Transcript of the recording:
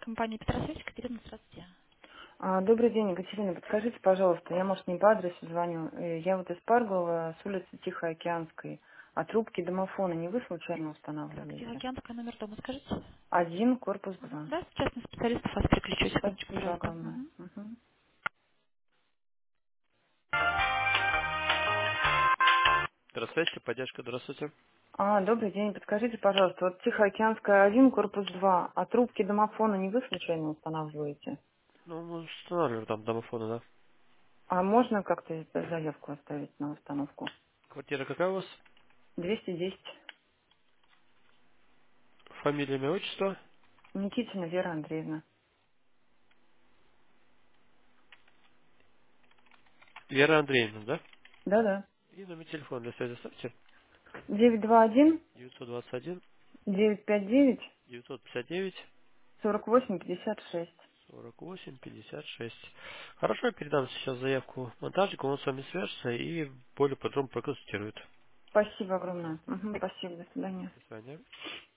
Компания Петросвязь, Екатерина, здравствуйте. Добрый день, Екатерина. Подскажите, пожалуйста, я, может, не по адресу звоню. Я вот из Паргова, с улицы Тихоокеанской. А трубки домофона не вы случайно Так, устанавливаете? Тихоокеанская, номер дома, скажите. Один, корпус Мгм. 2. Да, сейчас на специалистов вас переключу, секундочку, Спасибо пожалуйста. огромное. Мгм. Мгм. Здравствуйте, поддержка, здравствуйте. Добрый день. Подскажите, пожалуйста, вот Тихоокеанская один, корпус 2. А трубки домофона не вы случайно устанавливаете? Ну, мы устанавливаем там домофоны, да. А можно как-то заявку оставить на установку? Квартира какая у вас? 210. Фамилия, имя, отчество? Никитина Вера Андреевна. Вера Андреевна, да? Да-да. И номер телефона для связи ставьте. 921 921 959 959 4856. 48 56. Хорошо, я передам сейчас заявку монтажнику, он с вами свяжется и более подробно проконсультирует. Спасибо огромное. Мгм, спасибо, до свидания. До свидания.